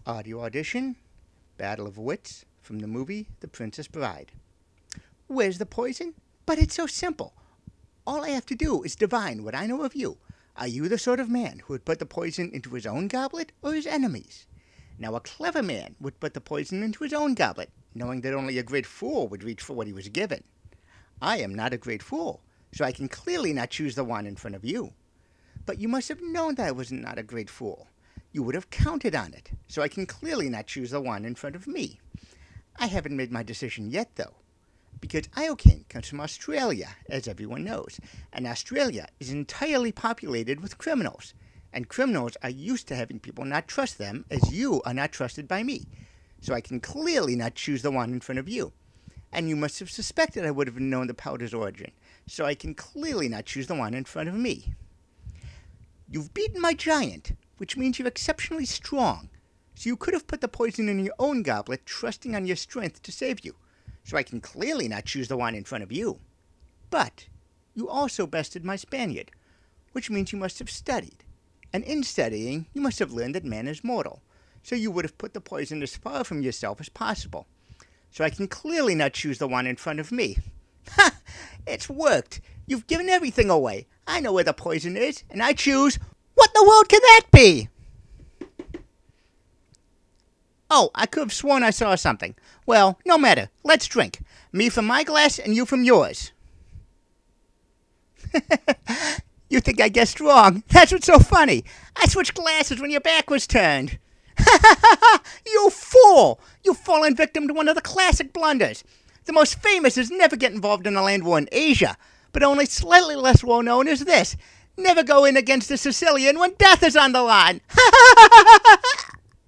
Audio audition, Battle of Wits from the movie The Princess Bride. Where's the poison? But it's so simple. All I have to do is divine what I know of you. Are you the sort of man who would put the poison into his own goblet or his enemy's? Now, a clever man would put the poison into his own goblet, knowing that only a great fool would reach for what he was given. I am not a great fool, so I can clearly not choose the one in front of you. But you must have known that I was not a great fool. You would have counted on it, so I can clearly not choose the one in front of me. I haven't made my decision yet, though, because Iocane comes from Australia, as everyone knows, and Australia is entirely populated with criminals, and criminals are used to having people not trust them, as you are not trusted by me, so I can clearly not choose the one in front of you. And you must have suspected I would have known the powder's origin, so I can clearly not choose the one in front of me. You've beaten my giant, which means you're exceptionally strong, so you could have put the poison in your own goblet, trusting on your strength to save you, so I can clearly not choose the one in front of you. But you also bested my Spaniard, which means you must have studied, and in studying, you must have learned that man is mortal, so you would have put the poison as far from yourself as possible, so I can clearly not choose the one in front of me. Ha! It's worked! You've given everything away. I know where the poison is, and I choose... What in the world can that be? Oh, I could have sworn I saw something. Well, no matter. Let's drink. Me from my glass and you from yours. You think I guessed wrong. That's what's so funny. I switched glasses when your back was turned. You fool! You've fallen victim to one of the classic blunders. The most famous is never get involved in a land war in Asia, but only slightly less well known is this. Never go in against a Sicilian when death is on the line.